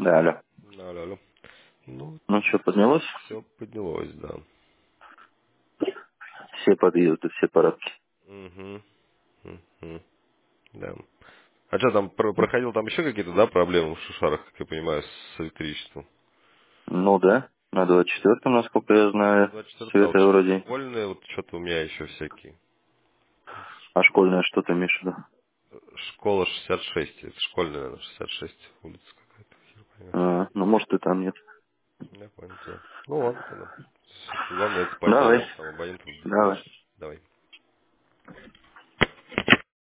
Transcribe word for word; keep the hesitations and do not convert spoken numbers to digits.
Да, алло. Алло, алло. Ну, Ну что, поднялось? все поднялось, да. Все подъезды, все парадки. Угу. Угу. Да. А что там, про- проходил там еще какие-то, да, проблемы в Шушарах, как я понимаю, с электричеством? Ну да, на двадцать четвёртом, насколько я На знаю, двадцать четвёртый, а вот света вроде. школьные, вот что-то у меня еще всякие. А школьное что ты имеешь в виду? Школа шестьдесят шесть, это школьная, наверное, шестьдесят шесть, улица какая-то, хер поймешь. А, ну может и там нет. Я понял тебя. Ну ладно тогда. Главное это поднять, Давай, да, там абонентов давай. больше. Давай.